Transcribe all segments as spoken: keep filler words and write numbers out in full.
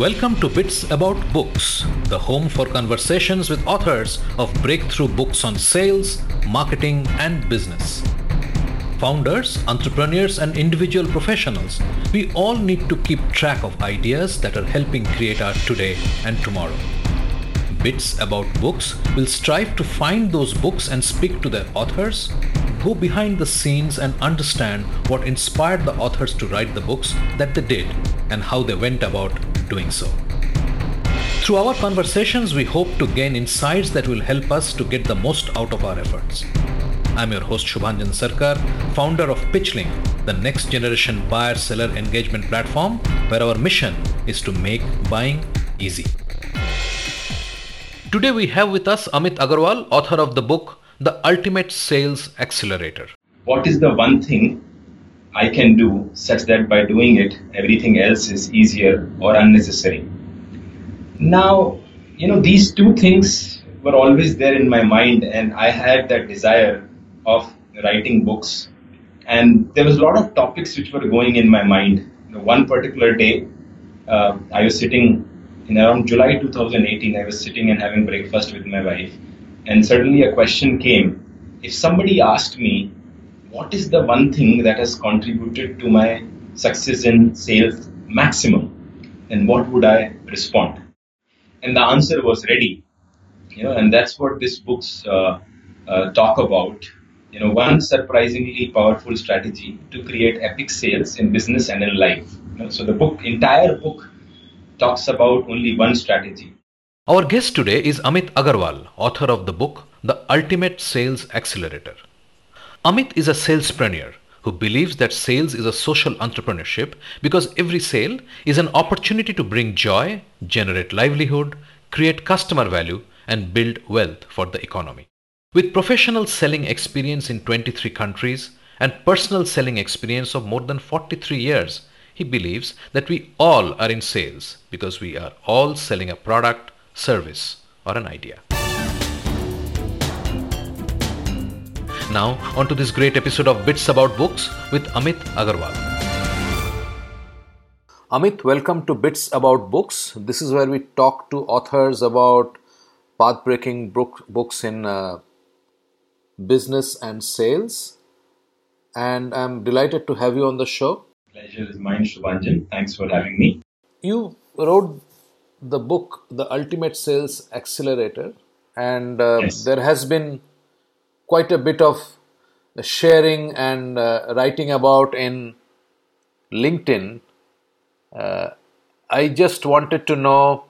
Welcome to Bits About Books, the home for conversations with authors of breakthrough books on sales, marketing, and business. Founders, entrepreneurs, and individual professionals, we all need to keep track of ideas that are helping create our today and tomorrow. Bits About Books will strive to find those books and speak to their authors, go behind the scenes and understand what inspired the authors to write the books that they did and how they went about doing so. Through our conversations, we hope to gain insights that will help us to get the most out of our efforts. I'm your host Shubhanjan Sarkar, founder of PitchLink, the next generation buyer-seller engagement platform where our mission is to make buying easy. Today we have with us Amit Agarwal, author of the book The Ultimate Sales Accelerator. What is the one thing I can do such that by doing it, everything else is easier or unnecessary? Now, you know, these two things were always there in my mind, and I had that desire of writing books. And there was a lot of topics which were going in my mind. You know, one particular day, uh, I was sitting in around July two thousand eighteen, I was sitting and having breakfast with my wife. And suddenly a question came. If somebody asked me, what is the one thing that has contributed to my success in sales maximum? And what would I respond? And the answer was ready. You know, and that's what these books uh, uh, talk about. You know, one surprisingly powerful strategy to create epic sales in business and in life. You know, so the book, entire book, talks about only one strategy. Our guest today is Amit Agarwal, author of the book The Ultimate Sales Accelerator. Amit is a salespreneur who believes that sales is a social entrepreneurship because every sale is an opportunity to bring joy, generate livelihood, create customer value, and build wealth for the economy. With professional selling experience in twenty-three countries and personal selling experience of more than forty-three years, he believes that we all are in sales because we are all selling a product, service, or an idea. Now, on to this great episode of Bits About Books with Amit Agarwal. Amit, welcome to Bits About Books. This is where we talk to authors about path-breaking book, books in uh, business and sales. And I'm delighted to have you on the show. Pleasure is mine, Shubhanjan. Thanks for having me. You wrote the book, The Ultimate Sales Accelerator, and uh, yes. there has been quite a bit of sharing and uh, writing about in LinkedIn. Uh, I just wanted to know,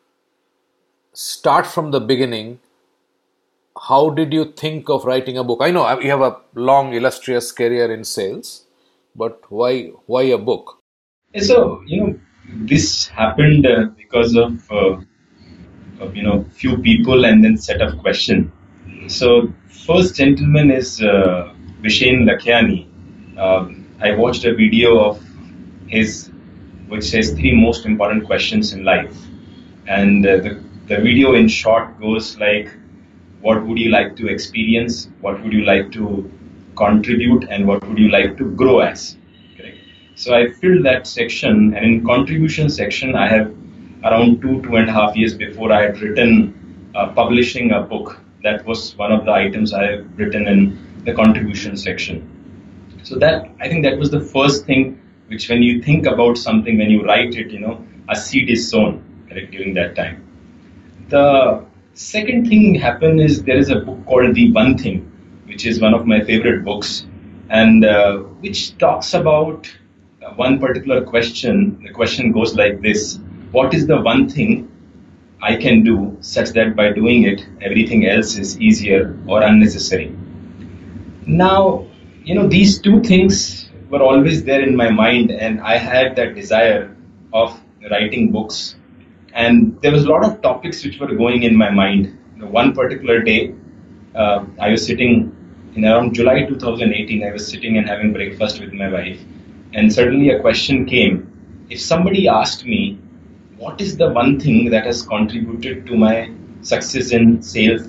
start from the beginning, how did you think of writing a book? I know you have a long, illustrious career in sales, but why why a book? So, you know, this happened uh, because of, uh, of, you know, few people and then set of questions. So, first gentleman is uh, Vishen Lakhiani. Um, I watched a video of his which says three most important questions in life. And uh, the, the video in short goes like, what would you like to experience? What would you like to contribute? And what would you like to grow as? Correct. So I filled that section, and in contribution section, I have around two, two and a half years before I had written uh, publishing a book. That was one of the items I have written in the contribution section. So that, I think that was the first thing which when you think about something, when you write it, you know, a seed is sown, correct, during that time. The second thing happened is there is a book called The One Thing, which is one of my favorite books, and uh, which talks about uh, one particular question. The question goes like this: what is the one thing I can do such that by doing it, everything else is easier or unnecessary? Now, you know, these two things were always there in my mind, and I had that desire of writing books. And there was a lot of topics which were going in my mind. You know, one particular day, uh, I was sitting in around July two thousand eighteen, I was sitting and having breakfast with my wife. And suddenly a question came. If somebody asked me, what is the one thing that has contributed to my success in sales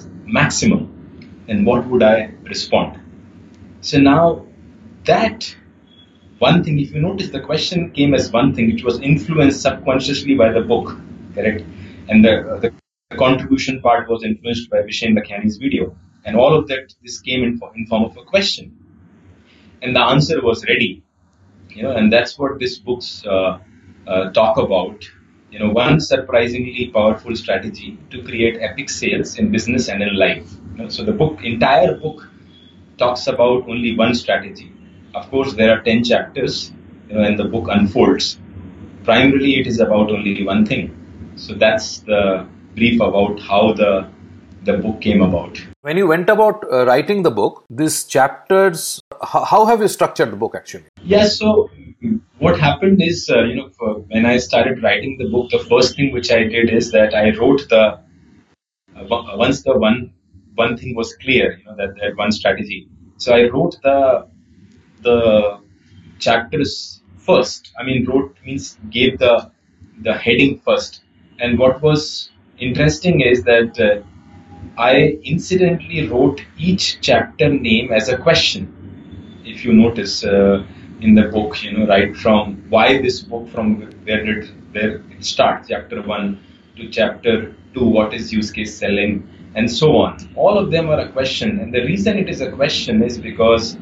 maximum? And what would I respond? So now that one thing, if you notice, the question came as one thing, which was influenced subconsciously by the book, correct? And the, the contribution part was influenced by Vishen Lakhiani's video. And all of that, this came in, in form of a question. And the answer was ready. You know, and that's what these books uh, uh, talk about. You know, one surprisingly powerful strategy to create epic sales in business and in life. You know, so the book, entire book, talks about only one strategy. Of course, there are ten chapters, you know, and the book unfolds. Primarily, it is about only one thing. So that's the brief about how the the book came about. When you went about uh, writing the book, these chapters, how, how have you structured the book actually? Yeah, so what happened is, uh, you know, for, when I started writing the book, the first thing which I did is that I wrote the, uh, once the one one thing was clear, you know, that, that one strategy. So I wrote the the chapters first. I mean, wrote means gave the the heading first. And what was interesting is that uh, I incidentally wrote each chapter name as a question. If you notice uh, in the book, you know, right from why this book, from where did where it starts, chapter one to chapter two, what is use case selling, and so on. All of them are a question, and the reason it is a question is because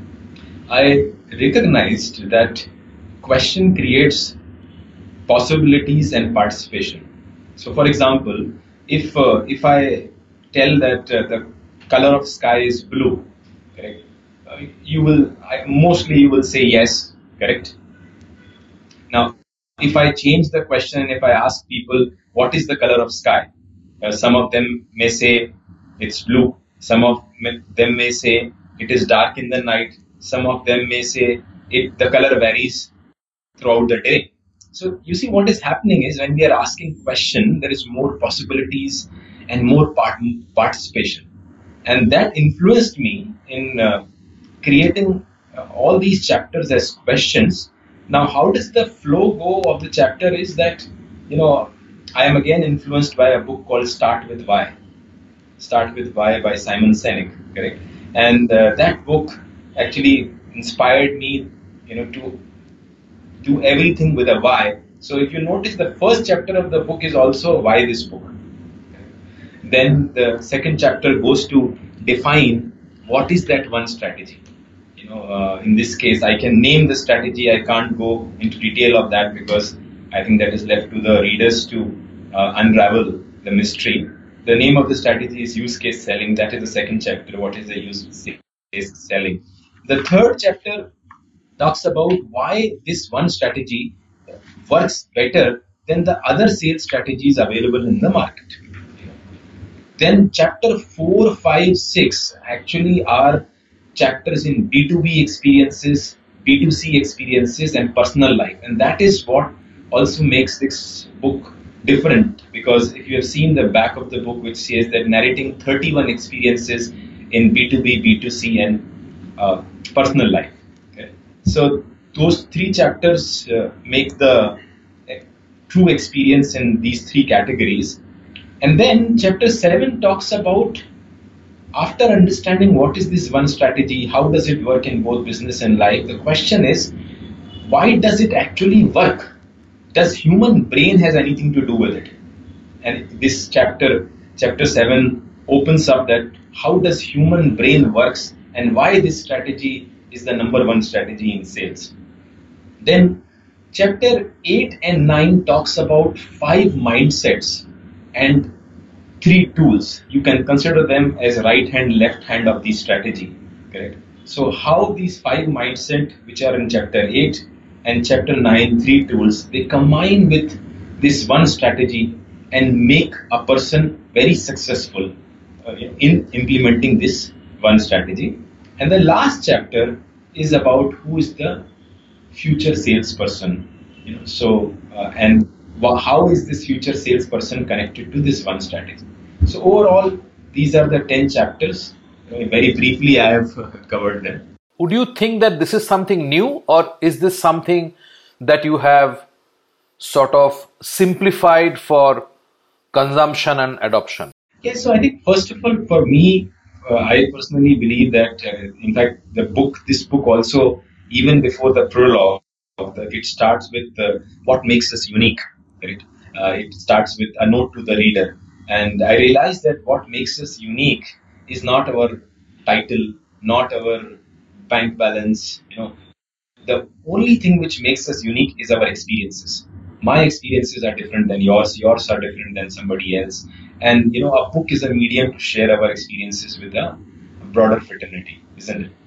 I recognized that question creates possibilities and participation. So, for example, if uh, if I tell that uh, the color of sky is blue, correct? Uh, you will I, mostly you will say yes, correct? Now, if I change the question and if I ask people what is the color of sky, uh, some of them may say it's blue. Some of them may say it is dark in the night. Some of them may say it the color varies throughout the day. So you see, what is happening is when we are asking question, there is more possibilities and more part- participation, and that influenced me in uh, creating uh, all these chapters as questions. Now, how does the flow go of the chapter is that, you know, I am again influenced by a book called Start With Why. Start With Why by Simon Sinek, correct? And uh, that book actually inspired me, you know, to do everything with a why. So if you notice, the first chapter of the book is also why this book. Then the second chapter goes to define what is that one strategy. You know, uh, in this case, I can name the strategy. I can't go into detail of that because I think that is left to the readers to uh, unravel the mystery. The name of the strategy is use case selling. That is the second chapter. What is the use case selling? The third chapter talks about why this one strategy works better than the other sales strategies available in the market. Then chapter four, five, six actually are chapters in B two B experiences, B two C experiences, and personal life. And that is what also makes this book different, because if you have seen the back of the book, which says that narrating thirty-one experiences in B two B, B two C, and uh, personal life. Okay? So those three chapters uh, make the uh, true experience in these three categories. And then chapter seven talks about, after understanding what is this one strategy, how does it work in both business and life, the question is, why does it actually work? Does human brain has anything to do with it? And this chapter, chapter seven, opens up that how does human brain works and why this strategy is the number one strategy in sales. Then chapter eight and nine talks about five mindsets and three tools. You can consider them as right hand, left hand of the strategy. Correct? So how these five mindset, which are in chapter eight and chapter nine, three tools, they combine with this one strategy and make a person very successful uh, in implementing this one strategy. And the last chapter is about who is the future salesperson. You know, so uh, and how is this future salesperson connected to this one strategy? So overall, these are the ten chapters. Very briefly, I have covered them. Would you think that this is something new, or is this something that you have sort of simplified for consumption and adoption? Yes, so I think first of all, for me, uh, I personally believe that, uh, in fact, the book, this book also even before the prologue, the, it starts with uh, what makes us unique. Right? Uh, it starts with a note to the reader, and I realized that what makes us unique is not our title, not our bank balance. You know, the only thing which makes us unique is our experiences. My experiences are different than yours, yours are different than somebody else. And you know, a book is a medium to share our experiences with a broader fraternity, isn't it?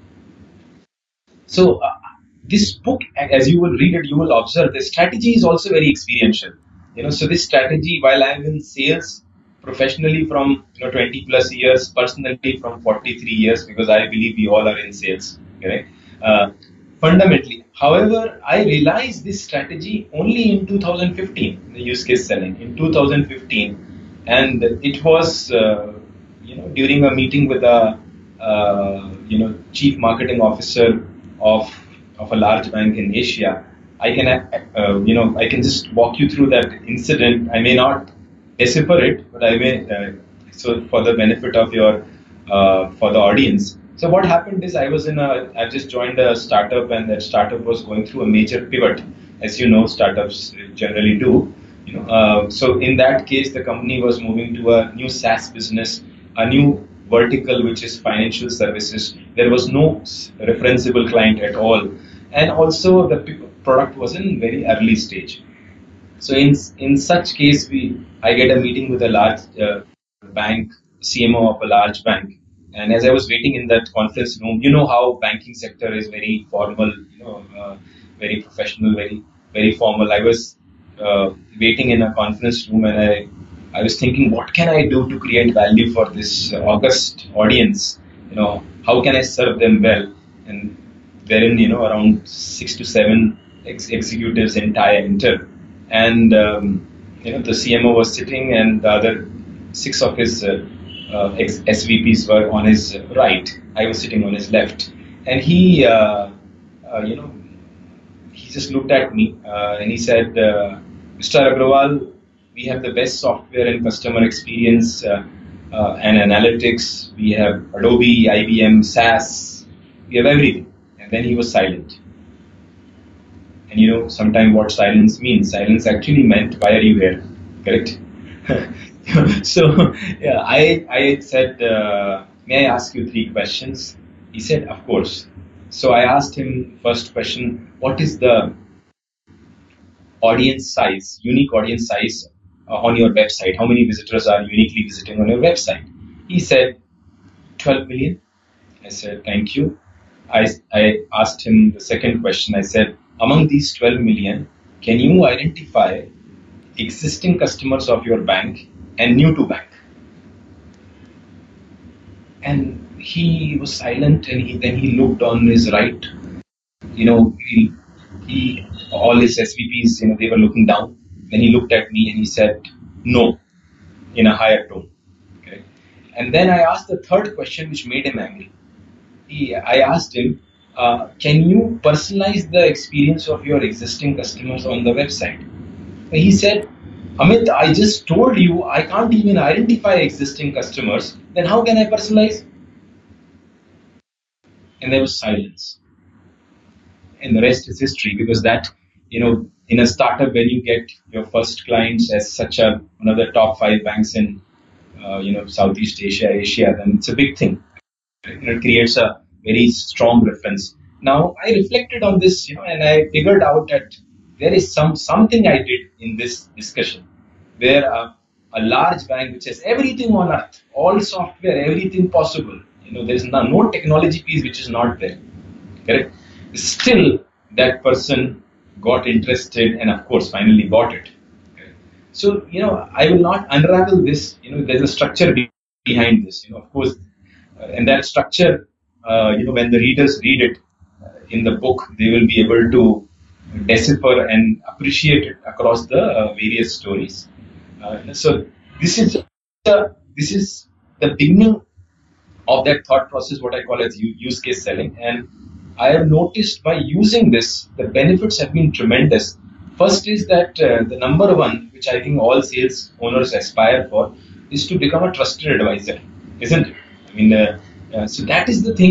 So, uh, this book, as you will read it, you will observe the strategy is also very experiential. You know, so this strategy, while I'm in sales professionally from you know twenty plus years, personally from forty-three years, because I believe we all are in sales, correct? Uh, fundamentally, however, I realized this strategy only in two thousand fifteen, the use case selling in two thousand fifteen, and it was uh, you know during a meeting with a uh, you know chief marketing officer of of a large bank in Asia. I can uh, you know I can just walk you through that incident. I may not decipher it, but I may uh, so for the benefit of your uh, for the audience. So what happened is I was in a I just joined a startup, and that startup was going through a major pivot, as you know startups generally do. You know, uh, so in that case, the company was moving to a new SaaS business, a new vertical, which is financial services. There was no referenceable client at all, and also the product was in very early stage. So in in such case, we I get a meeting with a large uh, bank, C M O of a large bank, and as I was waiting in that conference room, you know how banking sector is very formal, you know, uh, very professional, very very formal. I was uh, waiting in a conference room, and I I was thinking, what can I do to create value for this uh, august audience? You know, how can I serve them well? And wherein you know around six to seven ex- executives entire enter, and um, you know the C M O was sitting, and the other six of his uh, uh, ex- S V Ps were on his right. I was sitting on his left, and he uh, uh, you know he just looked at me uh, and he said, uh, Mister Agrawal, we have the best software and customer experience uh, uh, and analytics. We have Adobe, I B M, SaaS. We have everything. And then he was silent. And you know, sometimes what silence means. Silence actually meant, why are you here? Correct? So, yeah, I, I said, uh, may I ask you three questions? He said, of course. So I asked him first question, what is the audience size, unique audience size uh, on your website? How many visitors are uniquely visiting on your website? He said twelve million. I said, thank you. I, I asked him the second question. I said, among these twelve million, can you identify existing customers of your bank and new to bank? And he was silent, and he, then he looked on his right. You know, he, he all his S V Ps, you know, they were looking down. Then he looked at me and he said, no, in a higher tone. Okay. And then I asked the third question, which made him angry. He, I asked him, uh, can you personalize the experience of your existing customers on the website? He said, Amit, I just told you I can't even identify existing customers. Then how can I personalize? And there was silence. And the rest is history, because that, you know, in a startup, when you get your first clients as such a one of the top five banks in, uh, you know, Southeast Asia, Asia, then it's a big thing. It creates a very strong reference. Now, I reflected on this, you know, and I figured out that there is some something I did in this discussion where a, a large bank which has everything on earth, all software, everything possible, you know, there is no, no technology piece which is not there, correct? Still, that person got interested and, of course, finally bought it. Okay. So, you know, I will not unravel this. You know, there's a structure be- behind this. You know, of course, uh, and that structure, uh, you know, when the readers read it uh, in the book, they will be able to decipher and appreciate it across the uh, various stories. Uh, so, this is uh, this is the beginning of that thought process, what I call as use case selling. And I have noticed by using this, the benefits have been tremendous. First is that uh, the number one, which I think all sales owners aspire for, is to become a trusted advisor, isn't it? I mean, uh, uh, so that is the thing that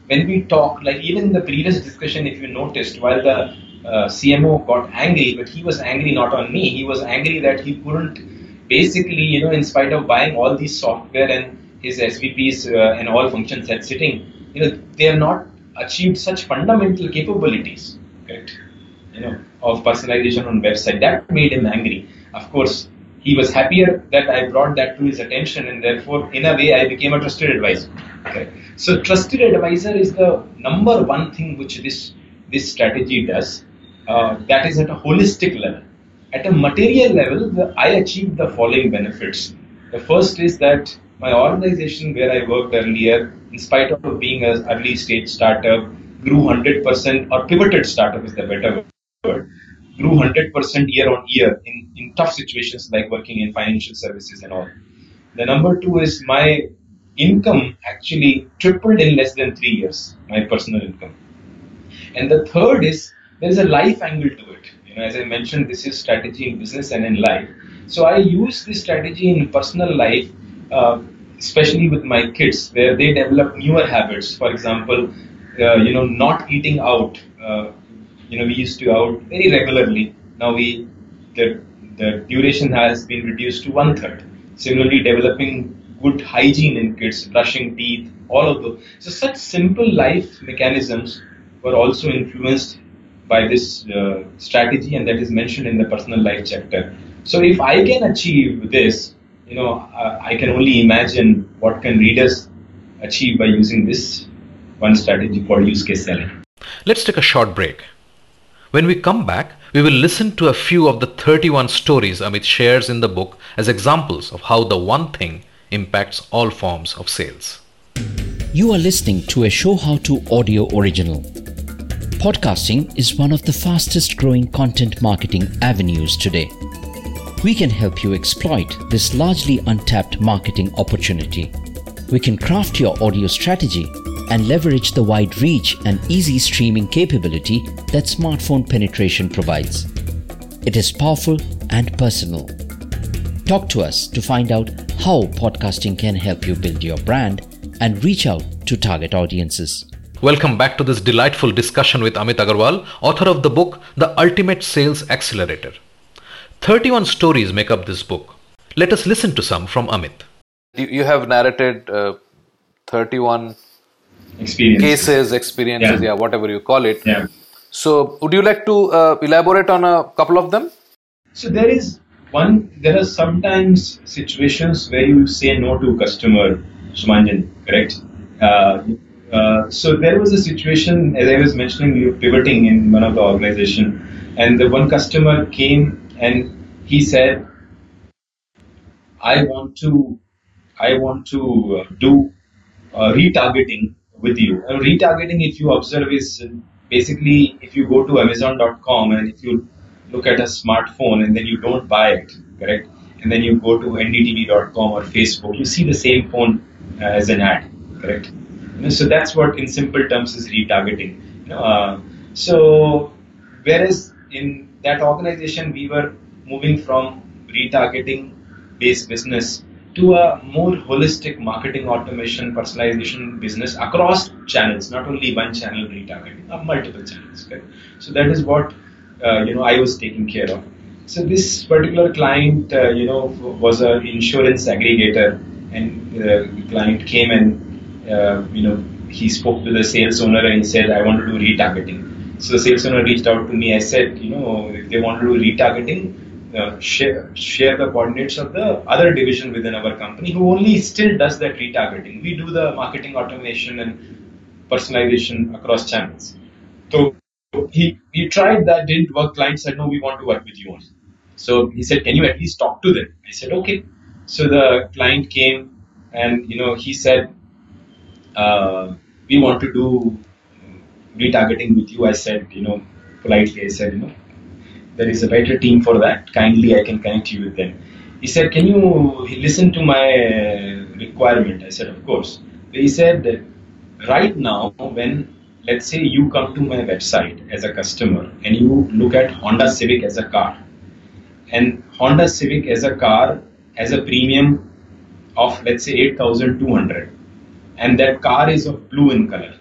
when we talk, like even in the previous discussion, if you noticed, while the uh, C M O got angry, but he was angry not on me. He was angry that he couldn't, basically, you know, in spite of buying all these software and his S V Ps uh, and all function sets sitting, you know, they have not achieved such fundamental capabilities, correct? You know, of personalization on website. That made him angry. Of course, he was happier that I brought that to his attention, and therefore, in a way, I became a trusted advisor. Okay. So, trusted advisor is the number one thing which this this strategy does. Uh, that is at a holistic level. At a material level, the, I achieved the following benefits. The first is that my organization where I worked earlier, in spite of being an early stage startup, grew one hundred percent, or pivoted startup is the better word, grew one hundred percent year on year in, in tough situations like working in financial services and all. The number two is my income actually tripled in less than three years, my personal income. And the third is there is a life angle to it. You know, as I mentioned, this is strategy in business and in life. So I use this strategy in personal life, uh, especially with my kids, where they develop newer habits. For example, uh, you know, not eating out. Uh, you know, we used to out very regularly. Now we the the duration has been reduced to one third. Similarly, developing good hygiene in kids, brushing teeth, all of those. So such simple life mechanisms were also influenced by this uh, strategy, and that is mentioned in the personal life chapter. So if I can achieve this, you know, uh, I can only imagine what can readers achieve by using this one strategy called use case selling. Let's take a short break. When we come back, we will listen to a few of the thirty-one stories Amit shares in the book as examples of how the one thing impacts all forms of sales. You are listening to a Show How To audio original. Podcasting is one of the fastest growing content marketing avenues today. We can help you exploit this largely untapped marketing opportunity. We can craft your audio strategy and leverage the wide reach and easy streaming capability that smartphone penetration provides. It is powerful and personal. Talk to us to find out how podcasting can help you build your brand and reach out to target audiences. Welcome back to this delightful discussion with Amit Agarwal, author of the book, The Ultimate Sales Accelerator. thirty-one stories make up this book. Let us listen to some from Amit. You have narrated uh, thirty-one Experiences. cases, experiences, yeah. yeah, whatever you call it. Yeah. So, would you like to uh, elaborate on a couple of them? So there is one, there are sometimes situations where you say no to customer, Sumanjan, correct? Uh, uh, so there was a situation, as I was mentioning, we were pivoting in one of the organization, and the one customer came and he said, I want to, I want to uh, do uh, retargeting with you. And retargeting, if you observe, is basically if you go to Amazon dot com and if you look at a smartphone and then you don't buy it, correct? And then you go to N D T V dot com or Facebook, you see the same phone uh, as an ad, correct? You know, so that's what, in simple terms, is retargeting. You know, uh, so whereas in that organization we were moving from retargeting based business to a more holistic marketing automation, personalization business across channels, not only one channel retargeting, uh, multiple channels. Okay? So that is what uh, you know I was taking care of. So this particular client, uh, you know, was an insurance aggregator, and the client came and uh, you know he spoke to the sales owner and he said, "I want to do retargeting." So the sales owner reached out to me. I said, you know, if they want to do retargeting, Uh, share share the coordinates of the other division within our company who only still does that retargeting. We do the marketing automation and personalization across channels. So he he tried that, didn't work. Client said, no, we want to work with you only. So he said, can you at least talk to them? I said, okay. So the client came and you know he said, uh, we want to do retargeting with you. I said, you know, politely, I said, you know, there is a better team for that. Kindly, I can connect you with them. He said, can you listen to my requirement? I said, of course. He said, right now, when, let's say you come to my website as a customer and you look at Honda Civic as a car, and Honda Civic as a car has a premium of, let's say, eight thousand two hundred, and that car is of blue in color,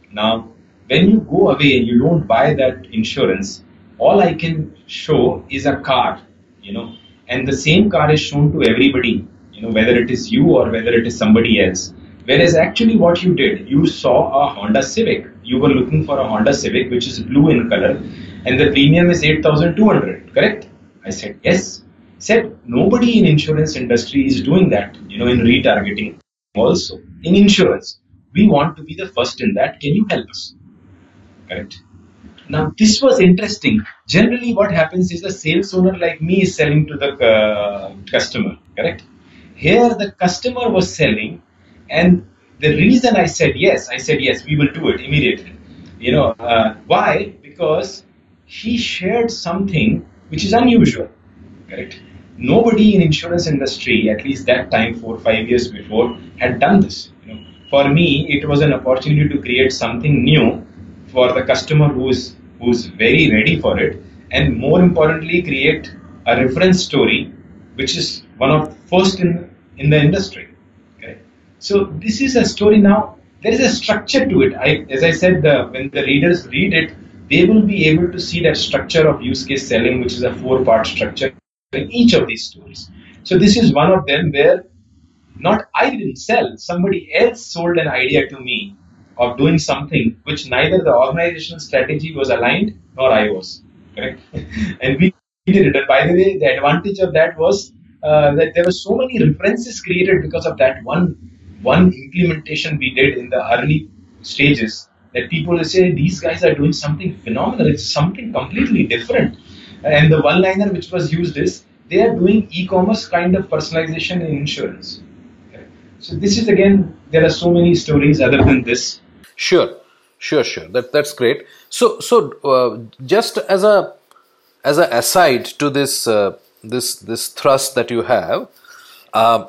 Now, when you go away and you don't buy that insurance, all I can show is a car, you know, and the same car is shown to everybody, you know, whether it is you or whether it is somebody else. Whereas actually what you did, you saw a Honda Civic. You were looking for a Honda Civic, which is blue in color, and the premium is eight thousand two hundred, correct? I said, yes. Said, nobody in insurance industry is doing that, you know, in retargeting also. In insurance, we want to be the first in that. Can you help us? Correct. Now, this was interesting. Generally, what happens is the sales owner like me is selling to the uh, customer, correct? Here, the customer was selling, and the reason I said yes, I said yes, we will do it immediately. You know, uh, why? Because he shared something which is unusual, correct? Nobody in insurance industry, at least that time, four, five years before, had done this. You know, for me, it was an opportunity to create something new for the customer who's who's very ready for it, and more importantly, create a reference story, which is one of the first in in the industry. Okay, so this is a story now. There is a structure to it. I, as I said, the, when the readers read it, they will be able to see that structure of use case selling, which is a four-part structure in each of these stories. So this is one of them where not I didn't sell, somebody else sold an idea to me of doing something which neither the organizational strategy was aligned nor I was, correct? And we did it. And by the way, the advantage of that was uh, that there were so many references created because of that one one implementation we did in the early stages, that people will say, these guys are doing something phenomenal. It's something completely different. And the one-liner which was used is, they are doing e-commerce kind of personalization in insurance. Okay. So this is, again, there are so many stories other than this. Sure, sure, sure. That that's great. So, so uh, just as a as a aside to this uh, this this thrust that you have, uh,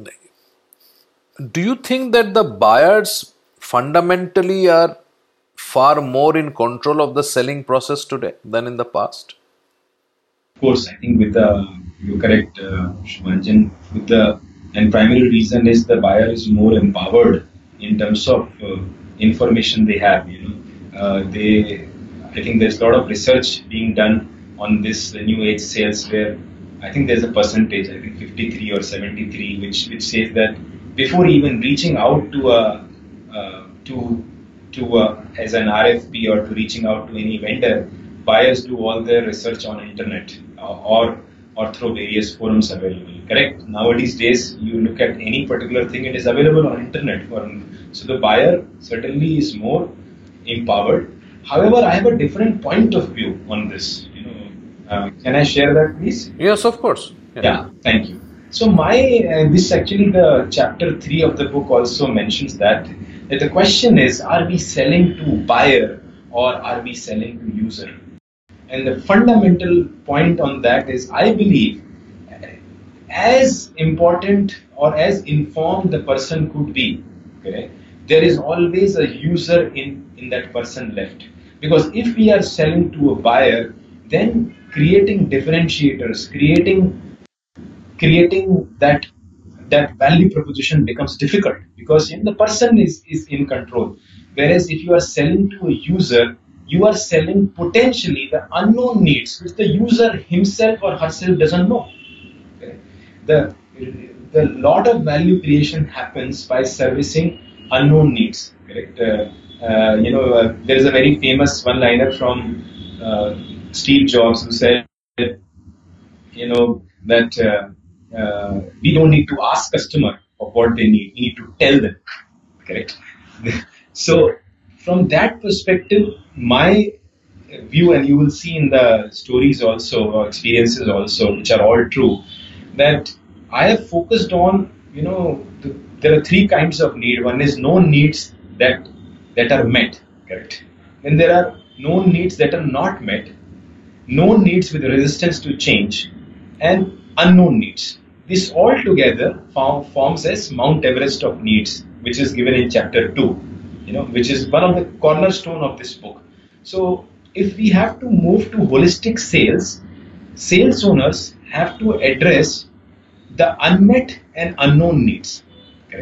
do you think that the buyers fundamentally are far more in control of the selling process today than in the past? Of course, I think with the, you're correct, uh, Shubhanjan, with the, and primary reason is the buyer is more empowered in terms of uh, information they have, you know. Uh, they, I think there's a lot of research being done on this uh, new age sales where I think there's a percentage, I think fifty-three or seventy-three, which, which says that before even reaching out to a, uh, to, to a, as an R F P or to reaching out to any vendor, buyers do all their research on internet uh, or or through various forums available. Correct? Nowadays days, you look at any particular thing, it is available on internet. For, so the buyer certainly is more empowered. However, I have a different point of view on this. You know, uh, can I share that, please? Yes, of course. Yeah, yeah, thank you. So my uh, this actually the chapter three of the book also mentions that that the question is: are we selling to buyer or are we selling to user? And the fundamental point on that is, I believe, as important or as informed the person could be, okay, there is always a user in, in that person left. Because if we are selling to a buyer, then creating differentiators, creating creating that that value proposition becomes difficult because the person is, is in control. Whereas if you are selling to a user, you are selling potentially the unknown needs which the user himself or herself doesn't know. Okay. The, the lot of value creation happens by servicing unknown needs. Correct? Uh, uh, you know, uh, there is a very famous one-liner from uh, Steve Jobs who said, you know, that uh, uh, we don't need to ask customer of what they need. We need to tell them. Correct? So, from that perspective, my view, and you will see in the stories also, or experiences also, which are all true, that I have focused on, you know, the, there are three kinds of need. One is known needs that that are met, correct? Then there are known needs that are not met, known needs with resistance to change, and unknown needs. This all together form, forms as Mount Everest of needs, which is given in chapter two. You know, which is one of the cornerstone of this book. So, if we have to move to holistic sales, sales owners have to address the unmet and unknown needs, correct?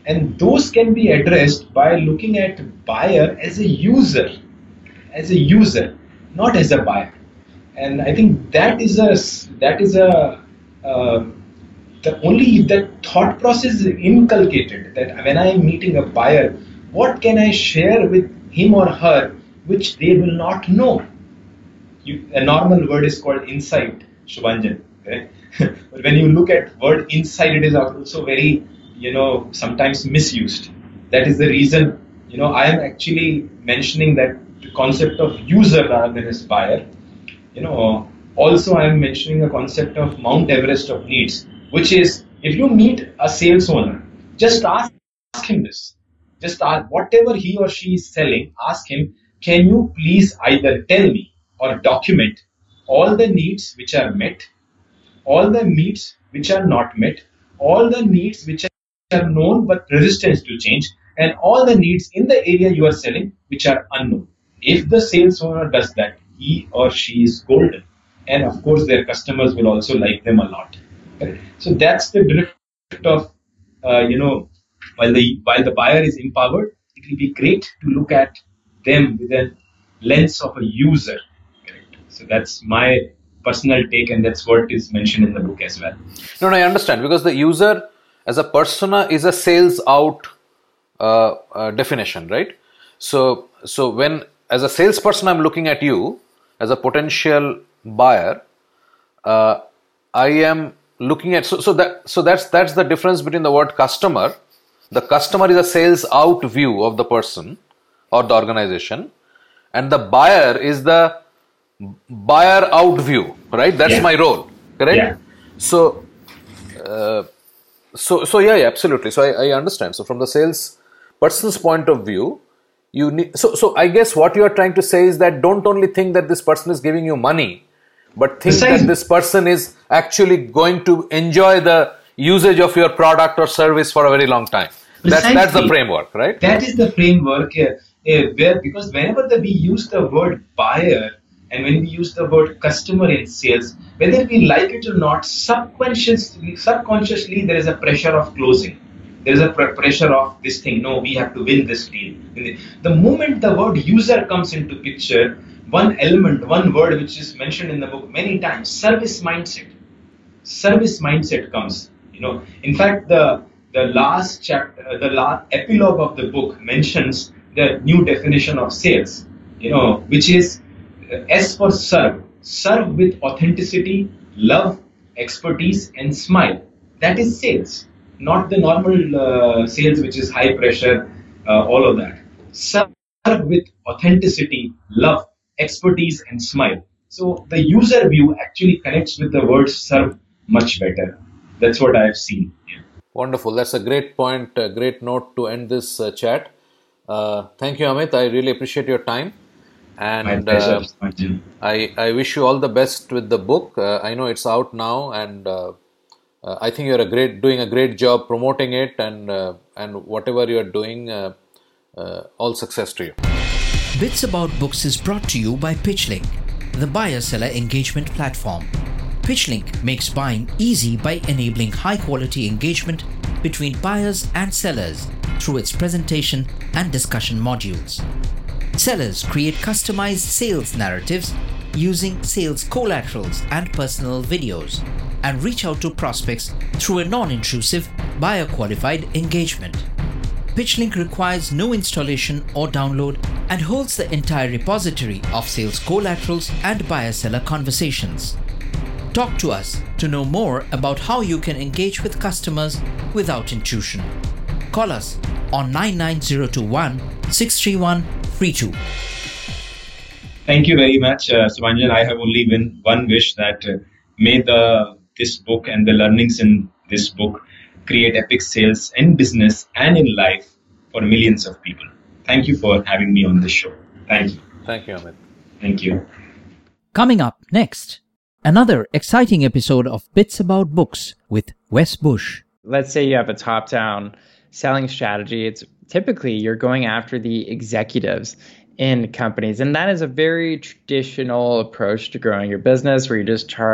And those can be addressed by looking at buyer as a user, as a user, not as a buyer. And I think that is a that is a uh, the only the thought process is inculcated that when I am meeting a buyer, what can I share with him or her which they will not know? You, a normal word is called insight, Shubhanjan. Okay? But when you look at word insight, it is also very, you know, sometimes misused. That is the reason, you know, I am actually mentioning that the concept of user rather than as buyer. You know, also I am mentioning a concept of Mount Everest of needs, which is if you meet a sales owner, just ask, ask him this. Just ask whatever he or she is selling, ask him, can you please either tell me or document all the needs which are met, all the needs which are not met, all the needs which are known but resistant to change, and all the needs in the area you are selling which are unknown. If the sales owner does that, he or she is golden. And of course, their customers will also like them a lot. Right? So that's the drift of, uh, you know, while the while the buyer is empowered, it will be great to look at them with a lens of a user. Right? So that's my personal take, and that's what is mentioned in the book as well. No, no, I understand, because the user as a persona is a sales out uh, uh, definition, right? So, so when as a salesperson I'm looking at you as a potential buyer, uh, I am looking at so so that so that's that's the difference between the word customer. The customer is a sales out view of the person or the organization, and the buyer is the buyer out view, right? That's yeah. my role, correct? Yeah. So, uh, so so yeah, yeah, absolutely. So I, I understand. So from the sales person's point of view, you need. So so I guess what you are trying to say is that don't only think that this person is giving you money, but think Precisely. that this person is actually going to enjoy the usage of your product or service for a very long time. That's, that's the framework, right? That is the framework uh, uh, where, because whenever the, we use the word buyer and when we use the word customer in sales, whether we like it or not, subconsciously, subconsciously there is a pressure of closing. There is a pr- pressure of this thing. No, we have to win this deal. The moment the word user comes into picture, one element, one word which is mentioned in the book many times, service mindset. Service mindset comes. You know, in fact, the the last chapter, the last epilogue of the book mentions the new definition of sales. You know, which is uh, S for serve, serve with authenticity, love, expertise, and smile. That is sales, not the normal uh, sales, which is high pressure, uh, all of that. Serve with authenticity, love, expertise, and smile. So the user view actually connects with the word serve much better. That's what I've seen. Yeah. Wonderful. That's a great point, a great note to end this uh, chat. Uh, thank you, Amit. I really appreciate your time. And My pleasure. Uh, I, I wish you all the best with the book. Uh, I know it's out now, and uh, uh, I think you're a great doing a great job promoting it, and uh, and whatever you're doing, uh, uh, all success to you. Bits About Books is brought to you by PitchLink, the buyer-seller engagement platform. PitchLink makes buying easy by enabling high-quality engagement between buyers and sellers through its presentation and discussion modules. Sellers create customized sales narratives using sales collaterals and personal videos and reach out to prospects through a non-intrusive, buyer-qualified engagement. PitchLink requires no installation or download and holds the entire repository of sales collaterals and buyer-seller conversations. Talk to us to know more about how you can engage with customers without intrusion. Call us on nine nine zero two one, six three one three two. Thank you very much, uh, Subhanjan. I have only been one wish that uh, may the this book and the learnings in this book create epic sales in business and in life for millions of people. Thank you for having me on this show. Thank you. Thank you, Amit. Thank you. Coming up next, another exciting episode of Bits About Books with Wes Bush. Let's say you have a top-down selling strategy. It's typically you're going after the executives in companies, and that is a very traditional approach to growing your business, where you just tar-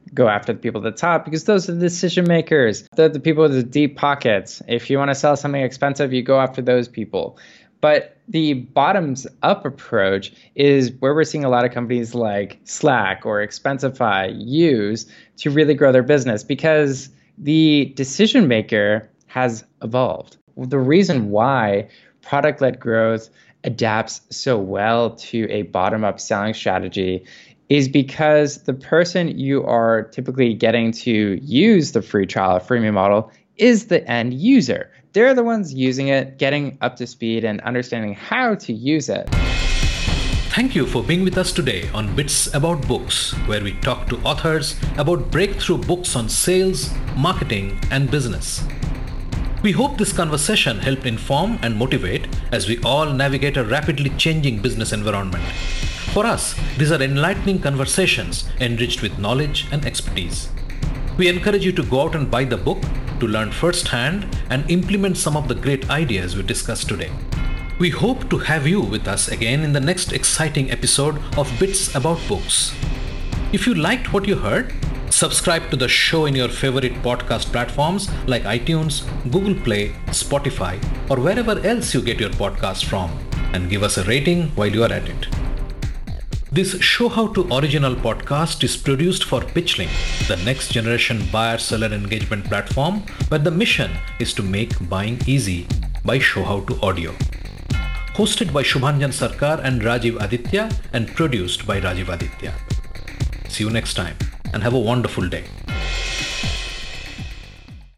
go after the people at the top because those are the decision makers. They're the people with the deep pockets. If you want to sell something expensive, you go after those people. But the bottoms up approach is where we're seeing a lot of companies like Slack or Expensify use to really grow their business because the decision maker has evolved. The reason why product-led growth adapts so well to a bottom-up selling strategy is because the person you are typically getting to use the free trial or freemium model is the end user. They're the ones using it, getting up to speed and understanding how to use it. Thank you for being with us today on Bits About Books, where we talk to authors about breakthrough books on sales, marketing, and business. We hope this conversation helped inform and motivate as we all navigate a rapidly changing business environment. For us, these are enlightening conversations enriched with knowledge and expertise. We encourage you to go out and buy the book to learn firsthand and implement some of the great ideas we discussed today. We hope to have you with us again in the next exciting episode of Bits About Books. If you liked what you heard, subscribe to the show in your favorite podcast platforms like iTunes, Google Play, Spotify, or wherever else you get your podcast from, and give us a rating while you are at it. This Show How To original podcast is produced for Pitchlink, the next generation buyer-seller engagement platform where the mission is to make buying easy by Show How To Audio. Hosted by Shubhanjan Sarkar and Rajiv Aditya and produced by Rajiv Aditya. See you next time and have a wonderful day.